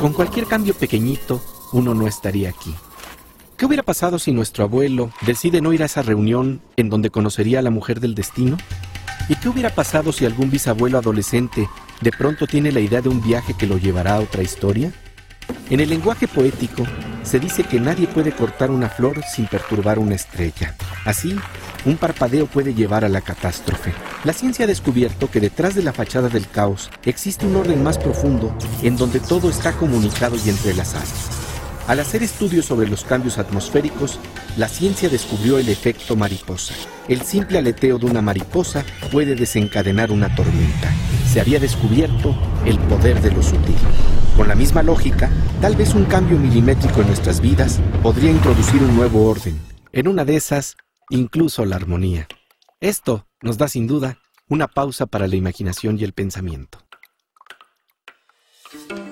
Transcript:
Con cualquier cambio pequeñito, uno no estaría aquí. ¿Qué hubiera pasado si nuestro abuelo decide no ir a esa reunión en donde conocería a la mujer del destino? ¿Y qué hubiera pasado si algún bisabuelo adolescente de pronto tiene la idea de un viaje que lo llevará a otra historia? En el lenguaje poético se dice que nadie puede cortar una flor sin perturbar una estrella. Así, un parpadeo puede llevar a la catástrofe. La ciencia ha descubierto que detrás de la fachada del caos existe un orden más profundo en donde todo está comunicado y entrelazado. Al hacer estudios sobre los cambios atmosféricos, la ciencia descubrió el efecto mariposa. El simple aleteo de una mariposa puede desencadenar una tormenta. Se había descubierto el poder de lo sutil. Con la misma lógica, tal vez un cambio milimétrico en nuestras vidas podría introducir un nuevo orden. En una de esas, incluso la armonía. Esto nos da sin duda una pausa para la imaginación y el pensamiento.